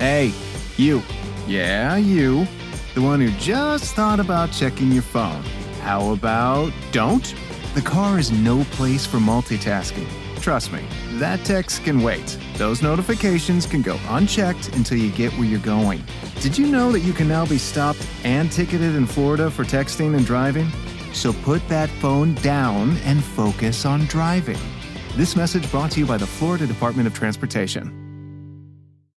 Hey, you. Yeah, you. The one who just thought about checking your phone. How about don't? The car is no place for multitasking. Trust me, that text can wait. Those notifications can go unchecked until you get where you're going. Did you know that you can now be stopped and ticketed in Florida for texting and driving? So put that phone down and focus on driving. This message brought to you by the Florida Department of Transportation.